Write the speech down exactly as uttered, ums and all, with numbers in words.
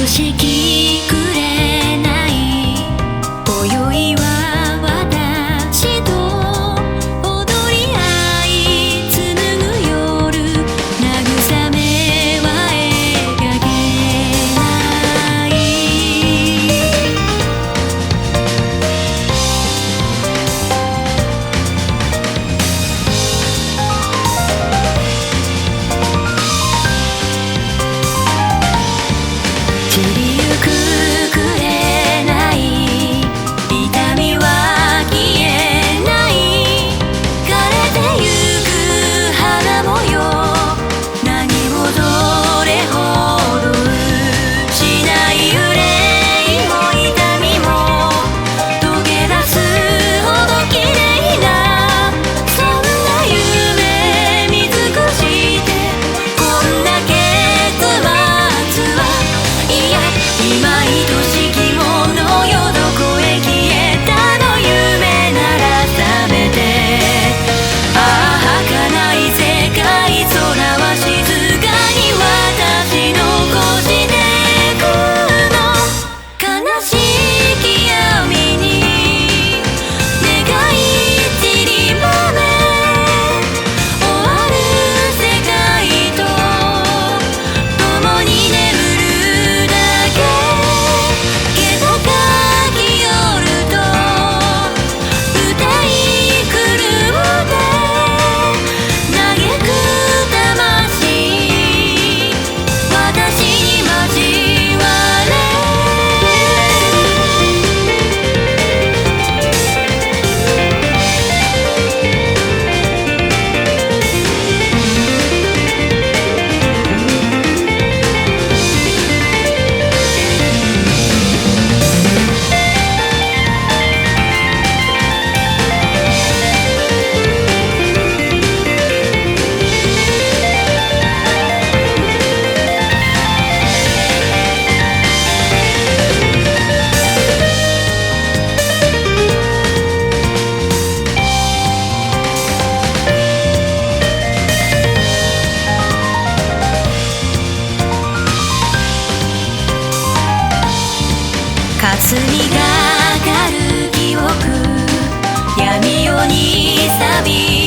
しきくれない今宵は私と踊り合い紡ぐ夜慰めは描けない散りゆくくれない痛みは消えない枯れてゆく花模様何もどれほどしない憂いも痛みも溶け出すほど綺麗なそんな夢見尽くしてこんな結末はいや今愛しきものよどこへ消えたの夢なら覚めてああ儚い世界空は静かに私残してくの悲しき闇に願い散りばめ終わる世界と共に眠るだけ気高き夜と歌い狂うて嘆く魂私に交われ霞みがかる記憶闇夜に錆び